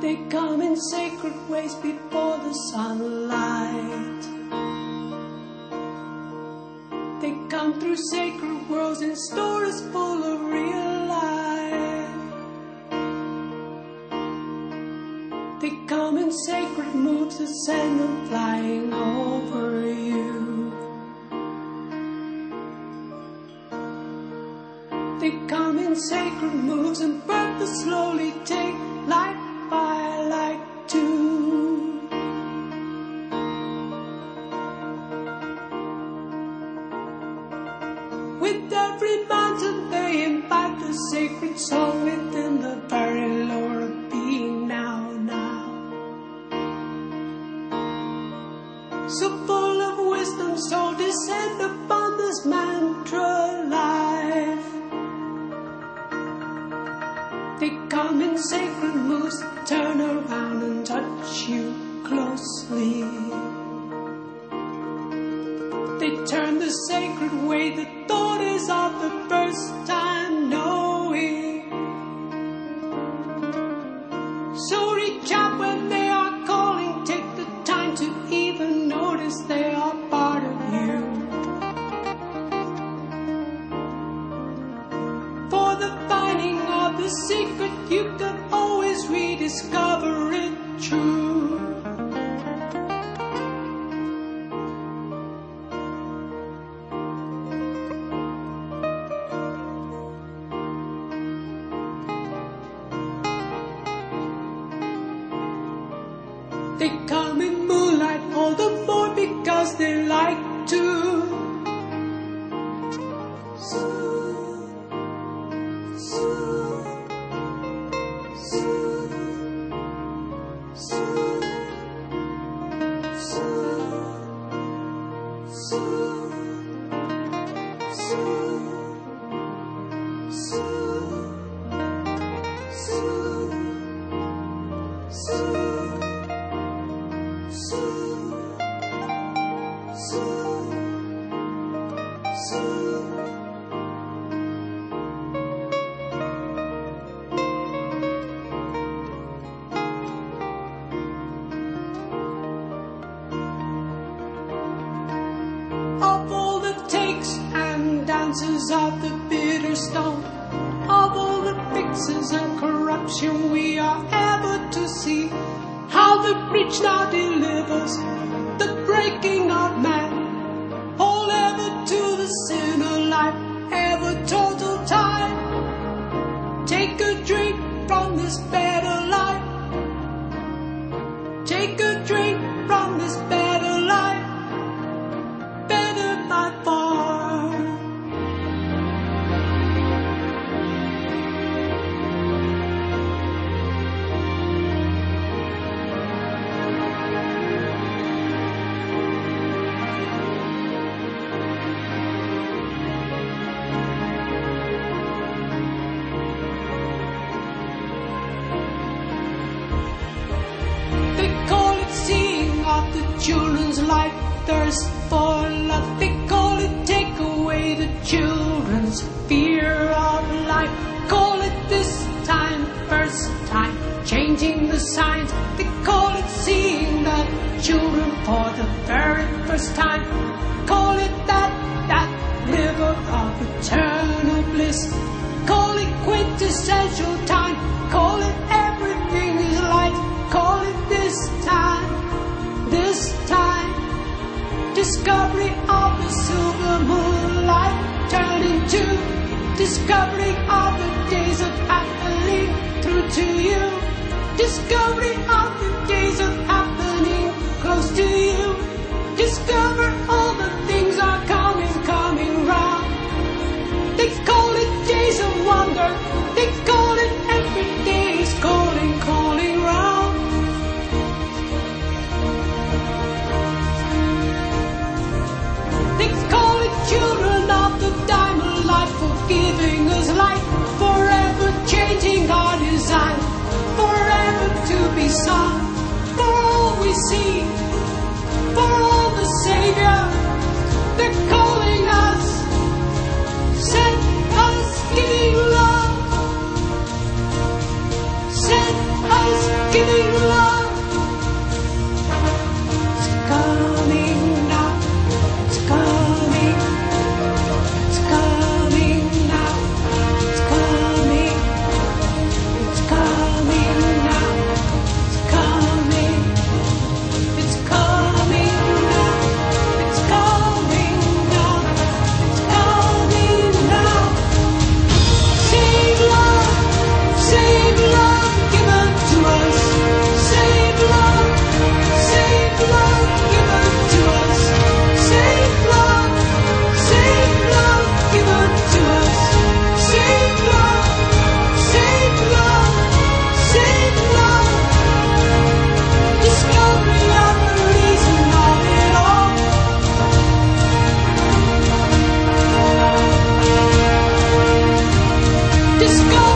They come in sacred ways before the sunlight. They come through sacred worlds in stories full of real life. They come in sacred moves that send them flying over you. They come in sacred moves and purpose slowly take life by light too. With every mountain they invite the sacred soul within the very lore of being now. So full of wisdom, so descend upon this mantra life. They come in sacred moves, turn around and touch you closely. They turn the sacred way, the thought is of the first time knowing. So reach out when they are calling, take the time to even notice they are part of you. For the finding of the secret, you can always rediscover it true. They come in moonlight all the more because they like to. Of all the takes and dances of the bitter stone, of all the fixes and corruption we are ever to see, how the breach now delivers the breaking of man, all ever to the sinner life, ever total time. Take a drink from this better life. Take a drink from this better life. Better by far. They call it seeing of the children's life, thirst for love. They call it take away the children's fear of life. Call it this time, first time, changing the signs. They call it seeing the children for the very first time. Call it that river of eternal bliss. Call it quintessential time. Call it everything is light. Call it this time. Discovery of the silver moonlight turning to discovery of the days of happening through to you. Discovery of the days of happening close to you. Discover all the things are coming round. They call it days of wonder. They call it every day is calling round. They call it children of the diamond light, for giving us light, forever changing our design, forever to be sung, for all we see, for all the Savior. They're calling us, send us giving love, send us giving Just go